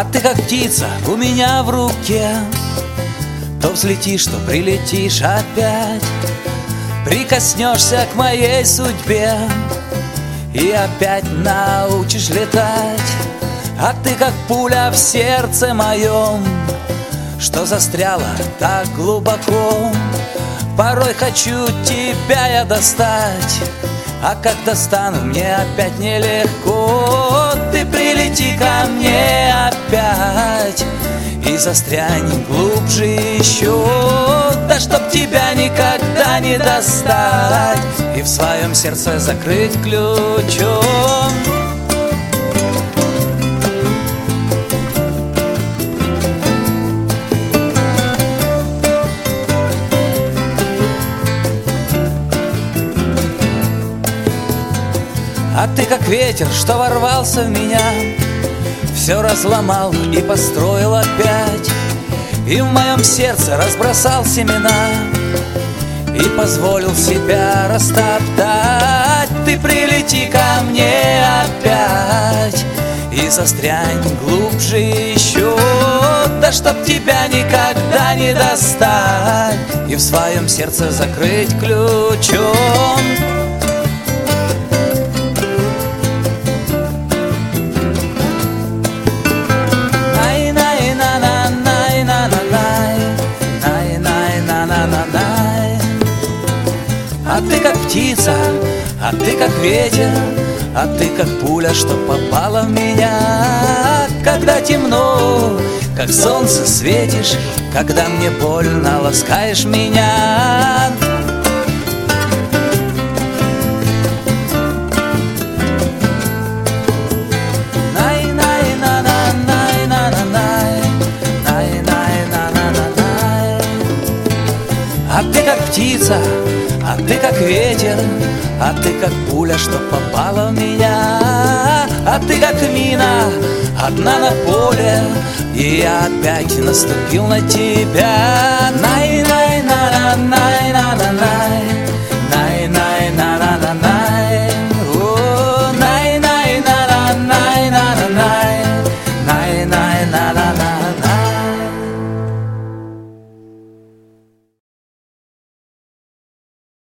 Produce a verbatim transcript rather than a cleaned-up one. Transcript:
ты как птица у меня в руке, то взлетишь, то прилетишь опять, прикоснешься к моей судьбе и опять научишь летать. А ты как пуля в сердце моем, что застряла так глубоко. Порой хочу тебя я достать, а как достану, мне опять нелегко. Ты прилети ко мне опять и застрянь глубже еще, да чтоб тебя никогда не достать и в своем сердце закрыть ключом. А ты как ветер, что ворвался в меня, все разломал и построил опять, и в моем сердце разбросал семена и позволил себя растоптать. Ты прилети ко мне опять и застрянь глубже еще, да чтоб тебя никогда не достать и в своем сердце закрыть ключом. А ты как птица, а ты как ветер, а ты как пуля, что попала в меня. Когда темно, как солнце светишь, когда мне больно, ласкаешь меня. А ты как птица, а ты как ветер, а ты как пуля, что попала в меня. А ты как мина, одна на поле, и я опять наступил на тебя. Най-най-на-на-най-на-на-на.